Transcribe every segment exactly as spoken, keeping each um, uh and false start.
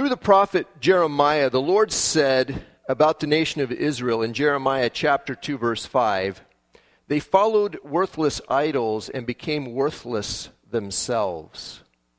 Through the prophet Jeremiah, the Lord said about the nation of Israel in Jeremiah chapter two, verse five, they followed worthless idols and became worthless themselves.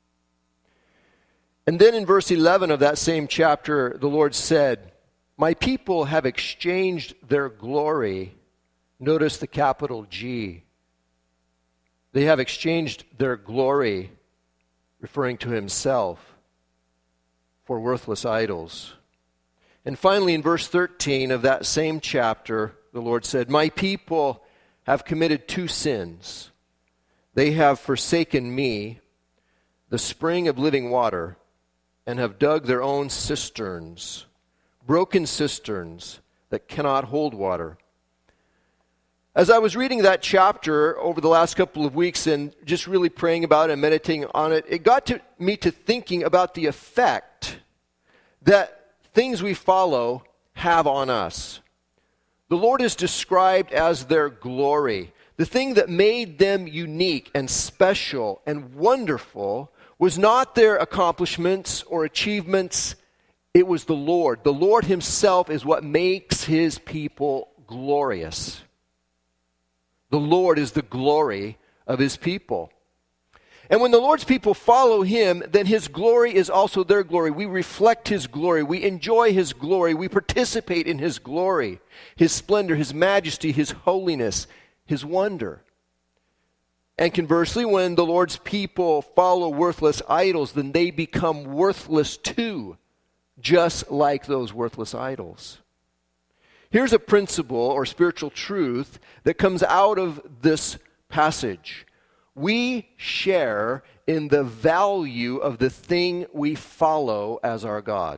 And then in verse eleven of that same chapter, the Lord said, my people have exchanged their glory. Notice the capital G. They have exchanged their glory, referring to himself, for worthless idols. And finally, in verse thirteen of that same chapter, the Lord said, my people have committed two sins. They have forsaken me, the spring of living water, and have dug their own cisterns, broken cisterns that cannot hold water. As I was reading that chapter over the last couple of weeks and just really praying about it and meditating on it, it got to me to thinking about the effect that things we follow have on us. The Lord is described as their glory. The thing that made them unique and special and wonderful was not their accomplishments or achievements. It was the Lord. The Lord himself is what makes his people glorious. The Lord is the glory of his people. And when the Lord's people follow him, then his glory is also their glory. We reflect his glory. We enjoy his glory. We participate in his glory, his splendor, his majesty, his holiness, his wonder. And conversely, when the Lord's people follow worthless idols, then they become worthless too, just like those worthless idols. Here's a principle or spiritual truth that comes out of this passage. We share in the value of the thing we follow as our God.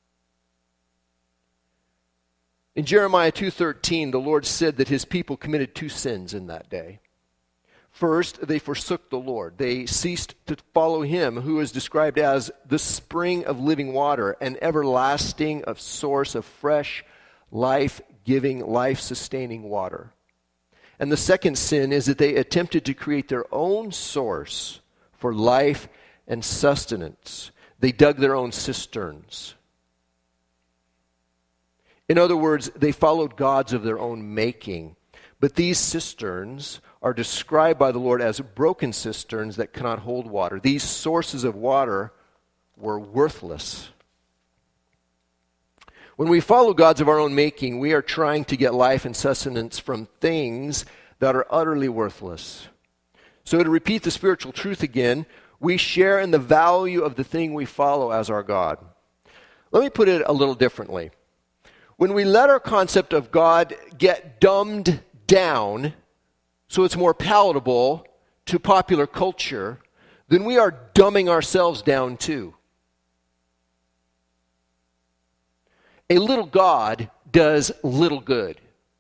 In Jeremiah two thirteen, the Lord said that his people committed two sins in that day. First, they forsook the Lord. They ceased to follow him, who is described as the spring of living water, an everlasting source of fresh, life-giving, life-sustaining water. And the second sin is that they attempted to create their own source for life and sustenance. They dug their own cisterns. In other words, they followed gods of their own making. But these cisterns are described by the Lord as broken cisterns that cannot hold water. These sources of water were worthless. When we follow gods of our own making, we are trying to get life and sustenance from things that are utterly worthless. So to repeat the spiritual truth again, we share in the value of the thing we follow as our God. Let me put it a little differently. When we let our concept of God get dumbed down so it's more palatable to popular culture, then we are dumbing ourselves down too. A little God does little good.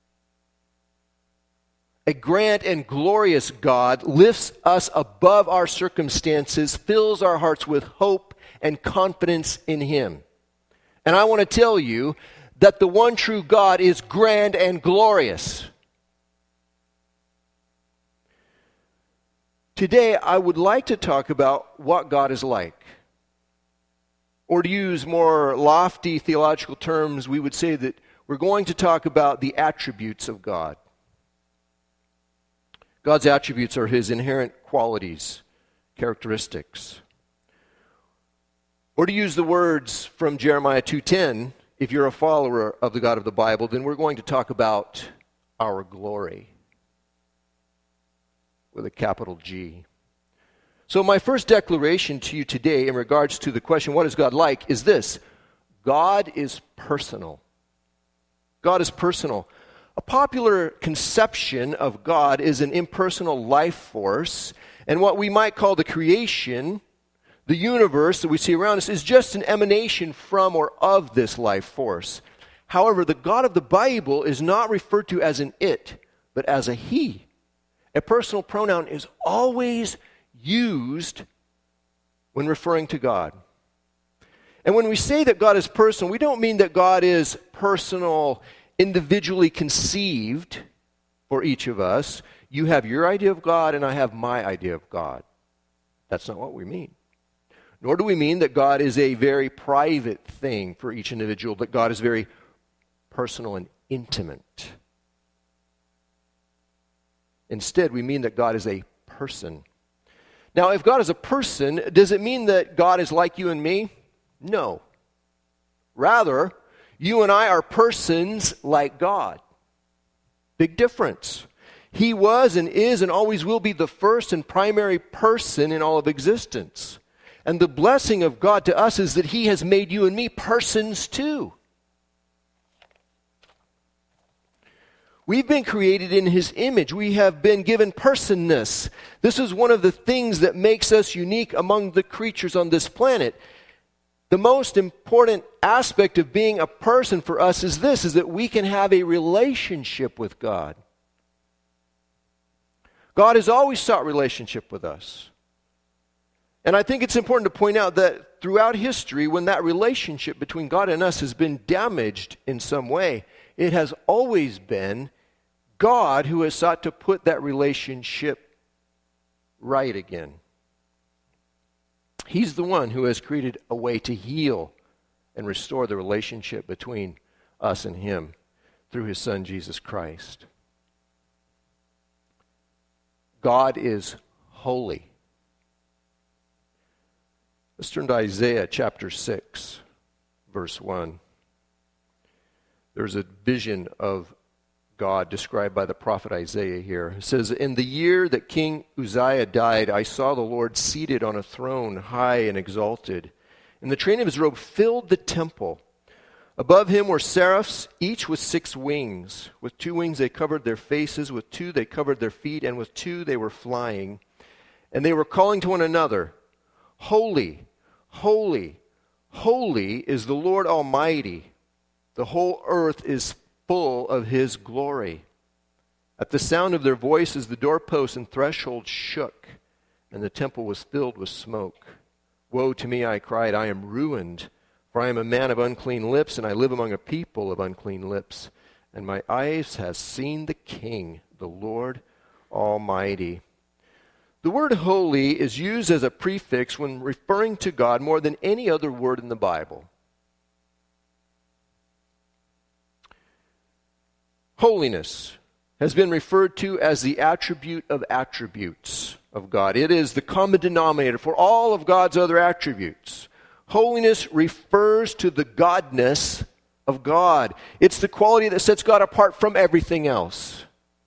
A grand and glorious God lifts us above our circumstances, fills our hearts with hope and confidence in him. And I want to tell you that the one true God is grand and glorious. Today, I would like to talk about what God is like. Or to use more lofty theological terms, we would say that we're going to talk about the attributes of God. God's attributes are his inherent qualities, characteristics. Or to use the words from Jeremiah two ten, if you're a follower of the God of the Bible, then we're going to talk about our glory with a capital G. So my first declaration to you today in regards to the question, what is God like, is this: God is personal. God is personal. A popular conception of God is an impersonal life force, and what we might call the creation, the universe that we see around us, is just an emanation from or of this life force. However, the God of the Bible is not referred to as an it, but as a he. A personal pronoun is always used when referring to God. And when we say that God is personal, we don't mean that God is personal, individually conceived for each of us. You have your idea of God and I have my idea of God. That's not what we mean. Nor do we mean that God is a very private thing for each individual, that God is very personal and intimate. Instead, we mean that God is a person. Now, if God is a person, does it mean that God is like you and me? No. Rather, you and I are persons like God. Big difference. He was and is and always will be the first and primary person in all of existence. And the blessing of God to us is that He has made you and me persons too. We've been created in His image. We have been given personness. This is one of the things that makes us unique among the creatures on this planet. The most important aspect of being a person for us is this, is that we can have a relationship with God. God has always sought relationship with us. And I think it's important to point out that throughout history, when that relationship between God and us has been damaged in some way, it has always been God who has sought to put that relationship right again. He's the one who has created a way to heal and restore the relationship between us and Him through His Son, Jesus Christ. God is holy. Let's turn to Isaiah chapter six, verse one. There's a vision of God described by the prophet Isaiah here. It says, "In the year that King Uzziah died, I saw the Lord seated on a throne, high and exalted, and the train of His robe filled the temple. Above Him were seraphs, each with six wings. With two wings they covered their faces, with two they covered their feet, and with two they were flying. And they were calling to one another, 'Holy, holy, holy is the Lord Almighty. The whole earth is full of His glory.' At the sound of their voices, the doorposts and thresholds shook, and the temple was filled with smoke. 'Woe to me,' I cried, 'I am ruined, for I am a man of unclean lips, and I live among a people of unclean lips. And my eyes have seen the King, the Lord Almighty.'" The word holy is used as a prefix when referring to God more than any other word in the Bible. Holiness has been referred to as the attribute of attributes of God. It is the common denominator for all of God's other attributes. Holiness refers to the godness of God. It's the quality that sets God apart from everything else.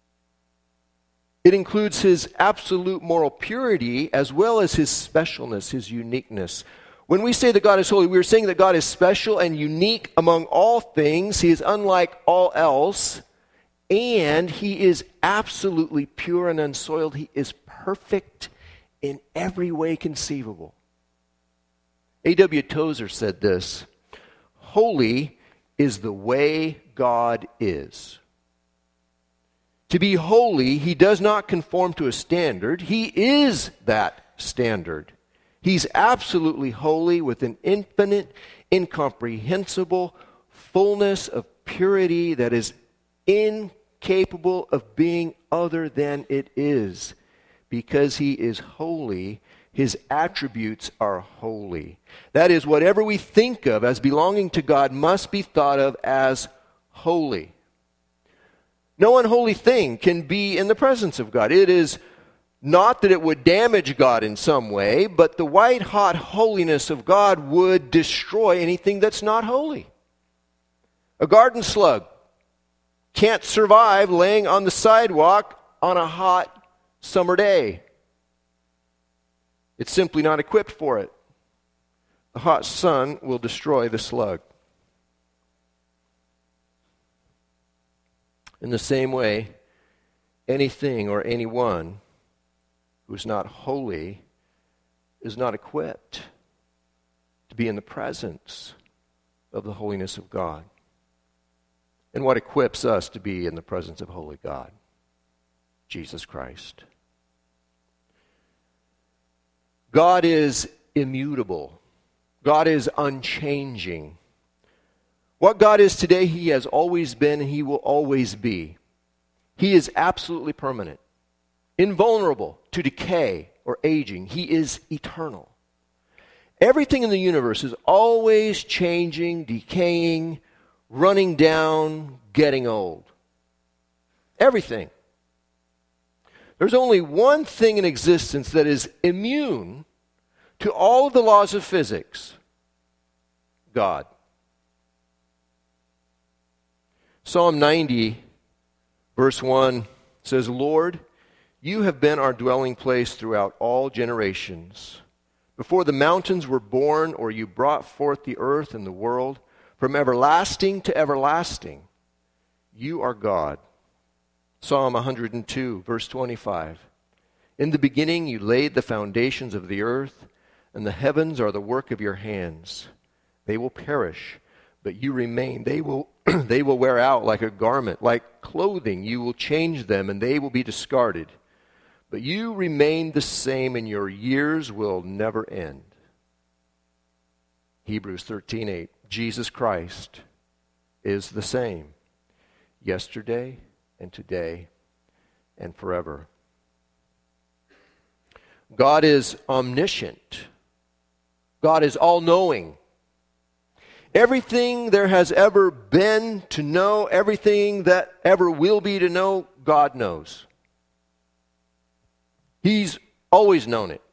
It includes His absolute moral purity as well as His specialness, His uniqueness. When we say that God is holy, we are saying that God is special and unique among all things. He is unlike all else. And He is absolutely pure and unsoiled. He is perfect in every way conceivable. A W Tozer said this, "Holy is the way God is." To be holy, He does not conform to a standard. He is that standard. He's absolutely holy with an infinite, incomprehensible fullness of purity that is incapable of being other than it is. Because He is holy, His attributes are holy. That is, whatever we think of as belonging to God must be thought of as holy. No unholy thing can be in the presence of God. It is not that it would damage God in some way, but the white-hot holiness of God would destroy anything that's not holy. A garden slug can't survive laying on the sidewalk on a hot summer day. It's simply not equipped for it. The hot sun will destroy the slug. In the same way, anything or anyone who is not holy is not equipped to be in the presence of the holiness of God. And what equips us to be in the presence of holy God? Jesus Christ. God is immutable. God is unchanging. What God is today, He has always been and He will always be. He is absolutely permanent, invulnerable to decay or aging. He is eternal. Everything in the universe is always changing, decaying, running down, getting old. Everything. There's only one thing in existence that is immune to all of the laws of physics: God. Psalm ninety, verse one says, Lord, you have been our dwelling place throughout all generations. Before the mountains were born, or you brought forth the earth and the world, from everlasting to everlasting, you are God. Psalm one hundred two, verse twenty-five. In the beginning you laid the foundations of the earth, and the heavens are the work of your hands. They will perish, but you remain. They will, they will wear out like a garment. Like clothing, you will change them, and they will be discarded. But you remain the same, and your years will never end. Hebrews thirteen eight. Jesus Christ is the same yesterday and today and forever. God is omniscient. God is all-knowing. Everything there has ever been to know, everything that ever will be to know, God knows. He's always known it.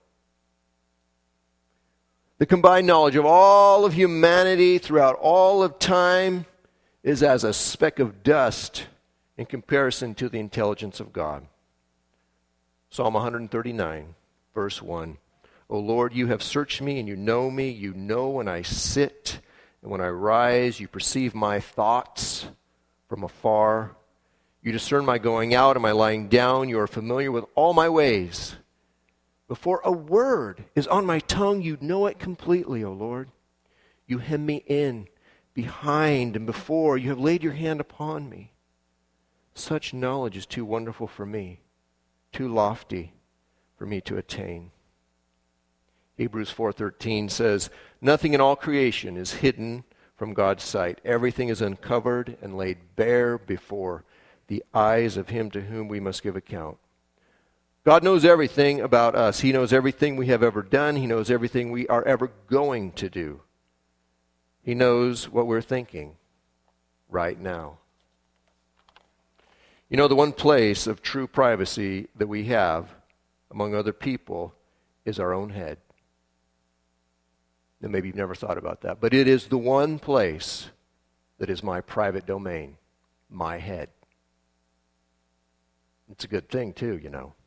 The combined knowledge of all of humanity throughout all of time is as a speck of dust in comparison to the intelligence of God. Psalm one thirty-nine, verse one. O Lord, you have searched me and you know me. You know when I sit and when I rise. You perceive my thoughts from afar. You discern my going out and my lying down. You are familiar with all my ways. Before a word is on my tongue, you know it completely, O Lord. You hem me in, behind and before. You have laid your hand upon me. Such knowledge is too wonderful for me, too lofty for me to attain. Hebrews four thirteen says, nothing in all creation is hidden from God's sight. Everything is uncovered and laid bare before the eyes of him to whom we must give account. God knows everything about us. He knows everything we have ever done. He knows everything we are ever going to do. He knows what we're thinking right now. You know, the one place of true privacy that we have among other people is our own head. Now, maybe you've never thought about that, but it is the one place that is my private domain, my head. It's a good thing, too, you know.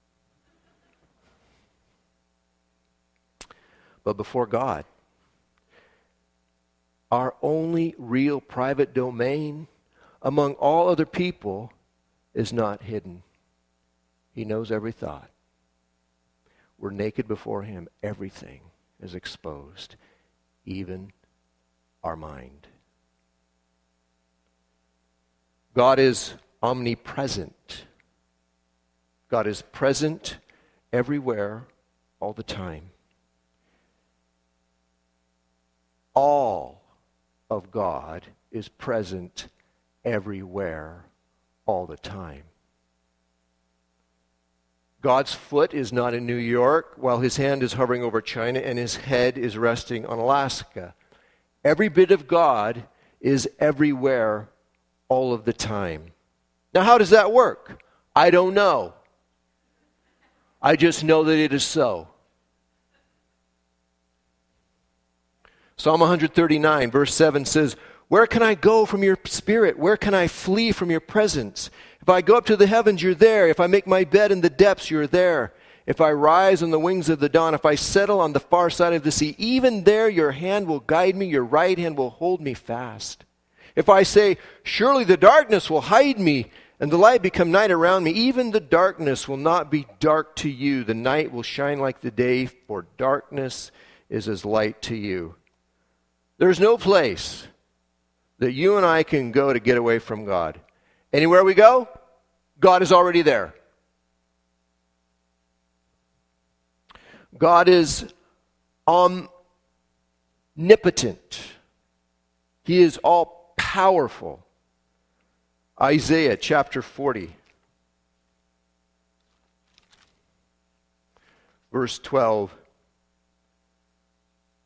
But before God, our only real private domain among all other people is not hidden. He knows every thought. We're naked before him. Everything is exposed, even our mind. God is omnipresent. God is present everywhere, all the time. All of God is present everywhere, all the time. God's foot is not in New York, while his hand is hovering over China and his head is resting on Alaska. Every bit of God is everywhere, all of the time. Now, how does that work? I don't know. I just know that it is so. Psalm one thirty-nine, verse seven says, where can I go from your spirit? Where can I flee from your presence? If I go up to the heavens, you're there. If I make my bed in the depths, you're there. If I rise on the wings of the dawn, if I settle on the far side of the sea, even there your hand will guide me, your right hand will hold me fast. If I say, surely the darkness will hide me, and the light become night around me, even the darkness will not be dark to you. The night will shine like the day, for darkness is as light to you. There's no place that you and I can go to get away from God. Anywhere we go, God is already there. God is omnipotent. He is all-powerful. Isaiah chapter forty, verse twelve.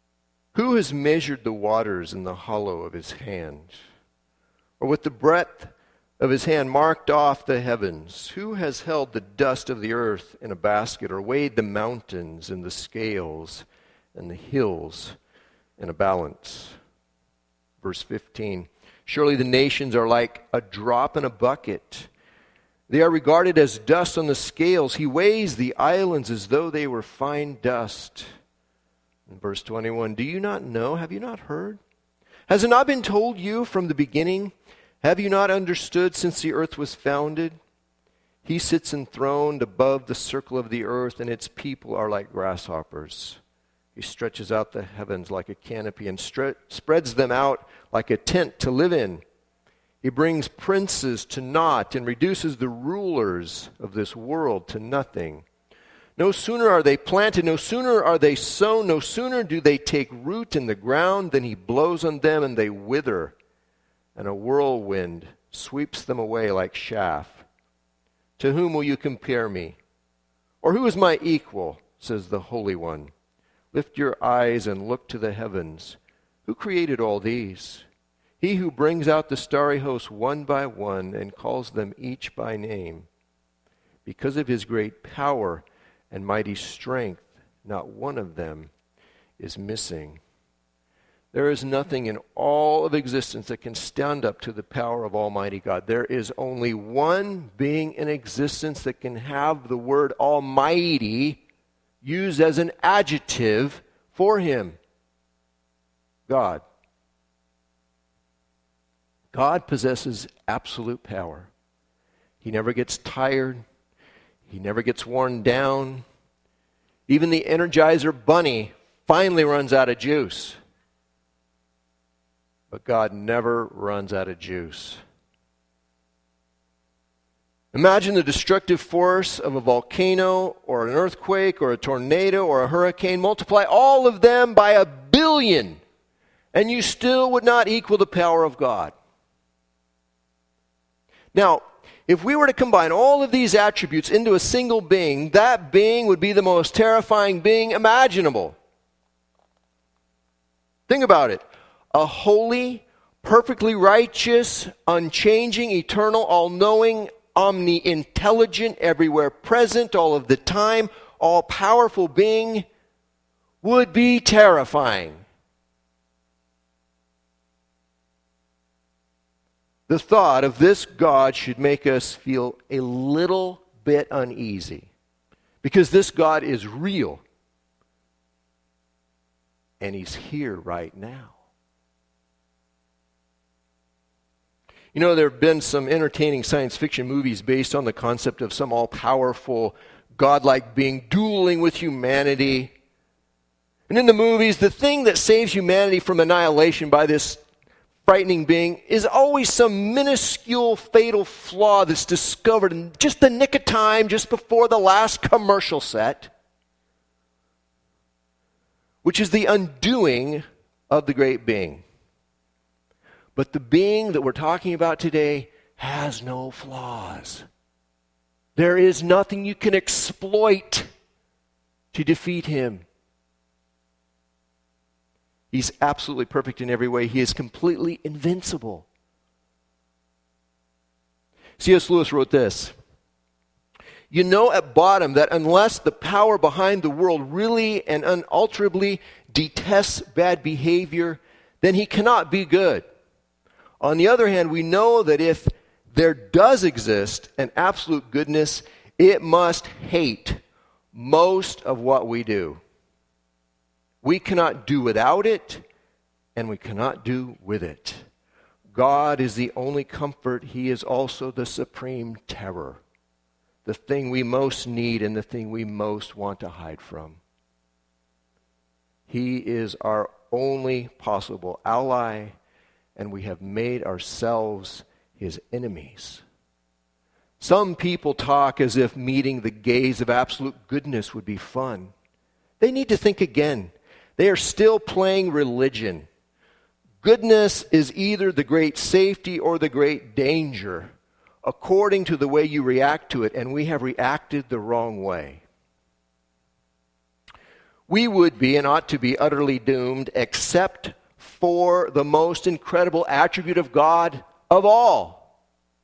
Who has measured the waters in the hollow of his hand? Or with the breadth of his hand marked off the heavens? Who has held the dust of the earth in a basket, or weighed the mountains in the scales and the hills in a balance? Verse fifteen, surely the nations are like a drop in a bucket. They are regarded as dust on the scales. He weighs the islands as though they were fine dust. In verse twenty-one, do you not know? Have you not heard? Has it not been told you from the beginning? Have you not understood since the earth was founded? He sits enthroned above the circle of the earth, and its people are like grasshoppers. He stretches out the heavens like a canopy and stre- spreads them out like a tent to live in. He brings princes to naught and reduces the rulers of this world to nothing. No sooner are they planted, no sooner are they sown, no sooner do they take root in the ground than he blows on them and they wither, and a whirlwind sweeps them away like chaff. To whom will you compare me? Or who is my equal, says the Holy One. Lift your eyes and look to the heavens. Who created all these? He who brings out the starry host one by one and calls them each by name. Because of his great power and mighty strength, not one of them is missing. There is nothing in all of existence that can stand up to the power of Almighty God. There is only one being in existence that can have the word Almighty used as an adjective for him. God. God possesses absolute power. He never gets tired. He never gets worn down. Even the Energizer Bunny finally runs out of juice. But God never runs out of juice. Imagine the destructive force of a volcano or an earthquake or a tornado or a hurricane. Multiply all of them by a billion, and you still would not equal the power of God. Now, if we were to combine all of these attributes into a single being, that being would be the most terrifying being imaginable. Think about it. A holy, perfectly righteous, unchanging, eternal, all-knowing, omni-intelligent, everywhere present, all of the time, all-powerful being would be terrifying. The thought of this God should make us feel a little bit uneasy, because this God is real, and he's here right now. You know, there have been some entertaining science fiction movies based on the concept of some all-powerful, godlike being dueling with humanity. And in the movies, the thing that saves humanity from annihilation by this frightening being is always some minuscule fatal flaw that's discovered in just the nick of time, just before the last commercial set, which is the undoing of the great being. But the being that we're talking about today has no flaws. There is nothing you can exploit to defeat him. He's absolutely perfect in every way. He is completely invincible. C S Lewis wrote this: you know at bottom that unless the power behind the world really and unalterably detests bad behavior, then he cannot be good. On the other hand, we know that if there does exist an absolute goodness, it must hate most of what we do. We cannot do without it, and we cannot do with it. God is the only comfort. He is also the supreme terror, the thing we most need and the thing we most want to hide from. He is our only possible ally, and we have made ourselves his enemies. Some people talk as if meeting the gaze of absolute goodness would be fun. They need to think again. They are still playing religion. Goodness is either the great safety or the great danger, according to the way you react to it, and we have reacted the wrong way. we would be and ought to be utterly doomed except for the most incredible attribute of God of all: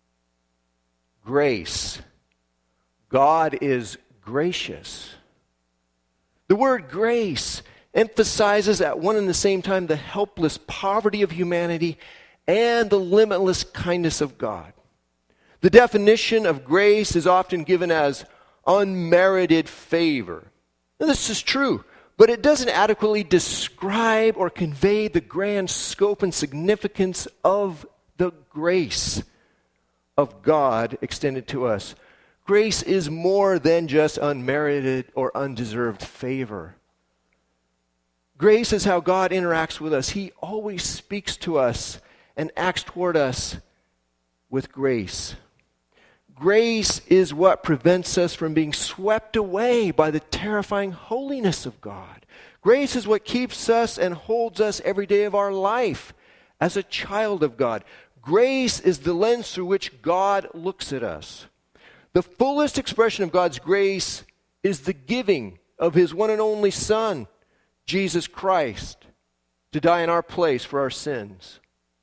grace. God is gracious. The word grace emphasizes at one and the same time the helpless poverty of humanity and the limitless kindness of God. The definition of grace is often given as unmerited favor. Now, this is true, but it doesn't adequately describe or convey the grand scope and significance of the grace of God extended to us. Grace is more than just unmerited or undeserved favor. Grace is how God interacts with us. He always speaks to us and acts toward us with grace. Grace is what prevents us from being swept away by the terrifying holiness of God. Grace is what keeps us and holds us every day of our life as a child of God. Grace is the lens through which God looks at us. The fullest expression of God's grace is the giving of His one and only Son, Jesus Christ, to die in our place for our sins.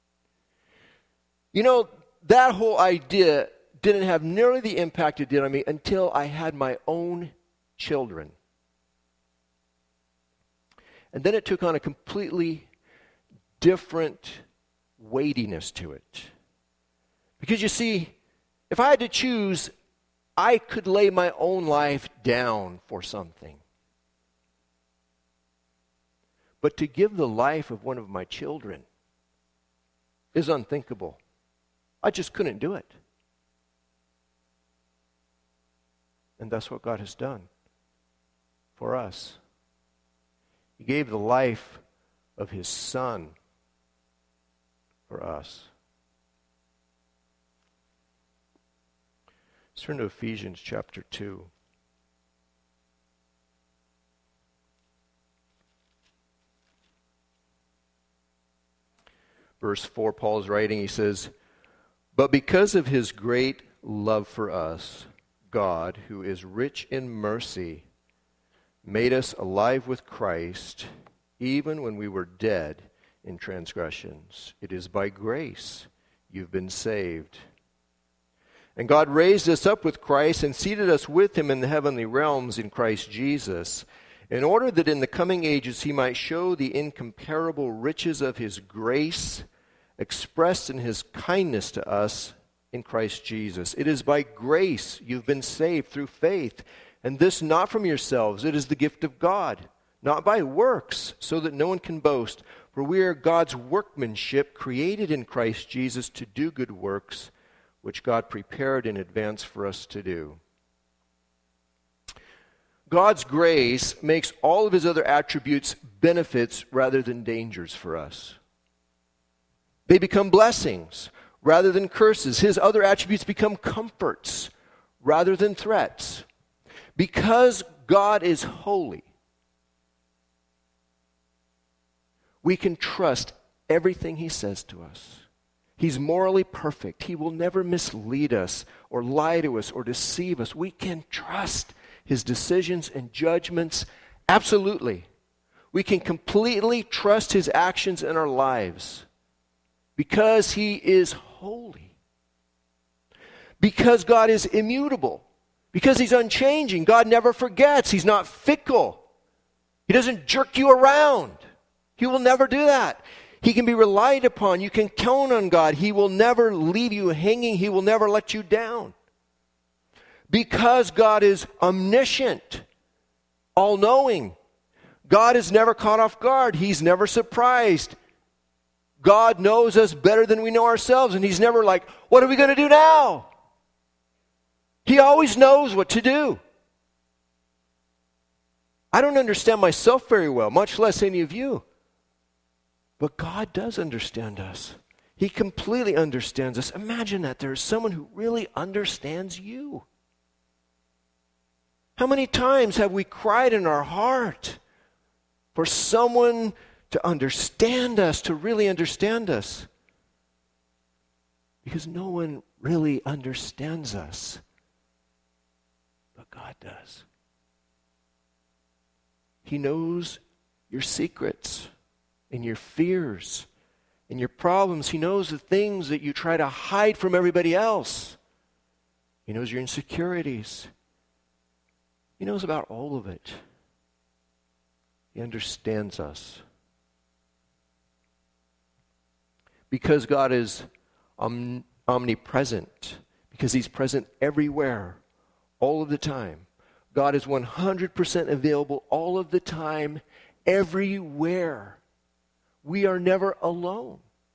You know, that whole idea didn't have nearly the impact it did on me until I had my own children. And then it took on a completely different weightiness to it. Because you see, if I had to choose, I could lay my own life down for something. But to give the life of one of my children is unthinkable. I just couldn't do it. And that's what God has done for us. He gave the life of His Son for us. Let's turn to Ephesians chapter two. Verse four, Paul is writing, he says, "But because of His great love for us, God, who is rich in mercy, made us alive with Christ, even when we were dead in transgressions. It is by grace you've been saved. And God raised us up with Christ and seated us with Him in the heavenly realms in Christ Jesus, in order that in the coming ages He might show the incomparable riches of His grace expressed in His kindness to us in Christ Jesus. It is by grace you've been saved through faith, and this not from yourselves. It is the gift of God, not by works, so that no one can boast. For we are God's workmanship, created in Christ Jesus to do good works, which God prepared in advance for us to do." God's grace makes all of His other attributes benefits rather than dangers for us. They become blessings rather than curses. His other attributes become comforts rather than threats. Because God is holy, we can trust everything He says to us. He's morally perfect. He will never mislead us or lie to us or deceive us. We can trust His decisions and judgments absolutely. We can completely trust His actions in our lives because He is holy. Because God is immutable. Because He's unchanging. God never forgets. He's not fickle. He doesn't jerk you around. He will never do that. He can be relied upon. You can count on God. He will never leave you hanging. He will never let you down. Because God is omniscient, all-knowing. God is never caught off guard. He's never surprised. God knows us better than we know ourselves, and He's never like, what are we going to do now? He always knows what to do. I don't understand myself very well, much less any of you. But God does understand us. He completely understands us. Imagine that there's someone who really understands you. How many times have we cried in our heart for someone to understand us, to really understand us? Because no one really understands us, but God does. He knows your secrets and your fears and your problems. He knows the things that you try to hide from everybody else. He knows your insecurities. He knows about all of it. He understands us. Because God is om- omnipresent, because He's present everywhere, all of the time. God is one hundred percent available all of the time, everywhere. We are never alone.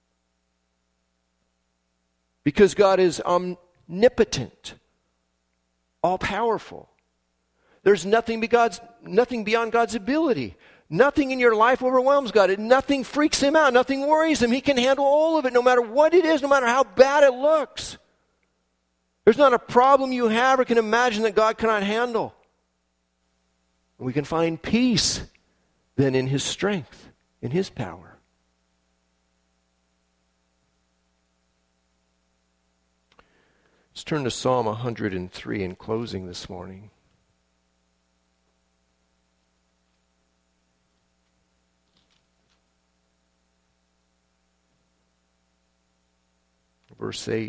Because God is omnipotent, all-powerful. There's nothing, be God's, nothing beyond God's ability. Nothing in your life overwhelms God. Nothing freaks Him out. Nothing worries Him. He can handle all of it, no matter what it is, no matter how bad it looks. There's not a problem you have or can imagine that God cannot handle. We can find peace then in His strength, in His power. Let's turn to Psalm one hundred three in closing this morning. Verse eight.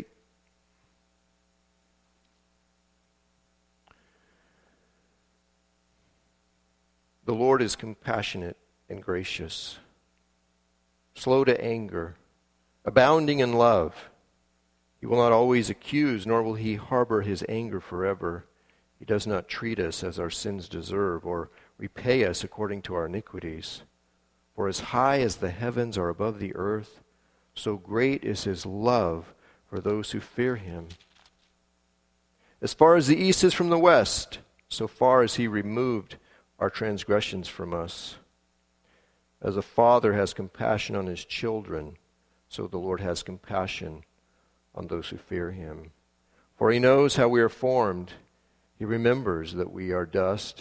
The Lord is compassionate and gracious, slow to anger, abounding in love. He will not always accuse, nor will He harbor His anger forever. He does not treat us as our sins deserve, or repay us according to our iniquities. For as high as the heavens are above the earth, so great is His love for those who fear Him. As far as the east is from the west, so far as He removed our transgressions from us. As a father has compassion on his children, so the Lord has compassion on those who fear Him. For He knows how we are formed. He remembers that we are dust.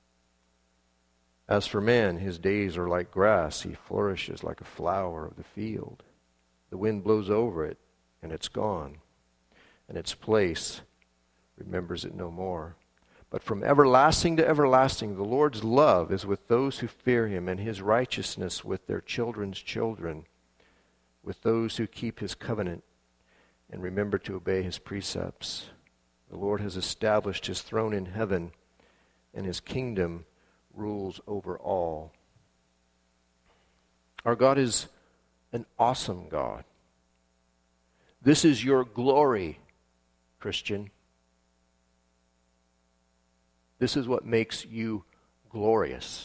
As for man, his days are like grass. He flourishes like a flower of the field. The wind blows over it, and it's gone, and its place remembers it no more. But from everlasting to everlasting, the Lord's love is with those who fear Him, and His righteousness with their children's children, with those who keep His covenant and remember to obey His precepts. The Lord has established His throne in heaven, and His kingdom rules over all. Our God is an awesome God. This is your glory, Christian. This is what makes you glorious.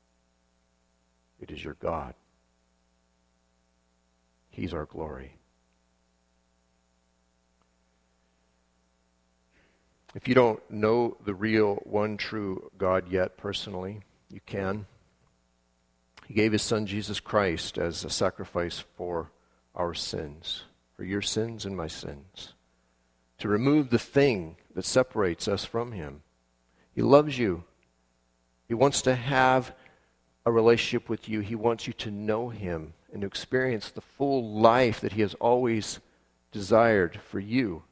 It is your God. He's our glory. If you don't know the real, one true God yet personally, you can. He gave His Son Jesus Christ as a sacrifice for our sins, for your sins and my sins, to remove the thing that separates us from Him. He loves you. He wants to have a relationship with you. He wants you to know Him and to experience the full life that He has always desired for you.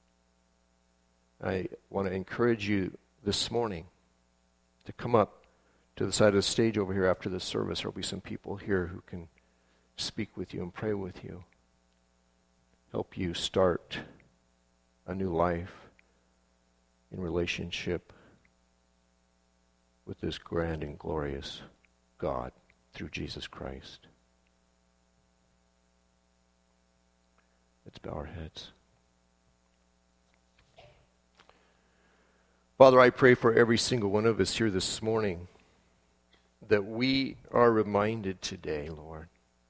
I want to encourage you this morning to come up to the side of the stage over here after the service. There will be some people here who can speak with you and pray with you, help you start a new life in relationship with this grand and glorious God through Jesus Christ. Let's bow our heads. Father, I pray for every single one of us here this morning that we are reminded today, Lord,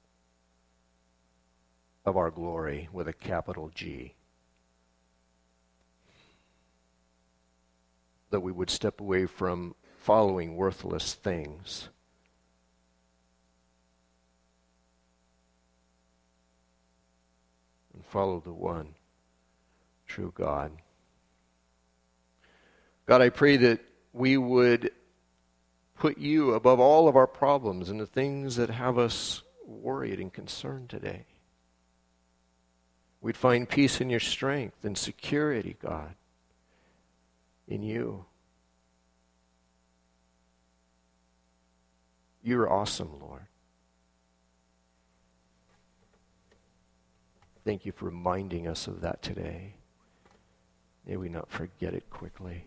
of our glory with a capital G. That we would step away from following worthless things and follow the one true God. God, I pray that we would put You above all of our problems and the things that have us worried and concerned today. We'd find peace in Your strength and security, God, in You. You're awesome, Lord. Thank you for reminding us of that today. May we not forget it quickly.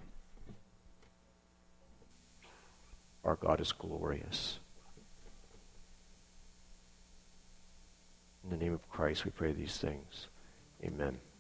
Our God is glorious. In the name of Christ, we pray these things. Amen.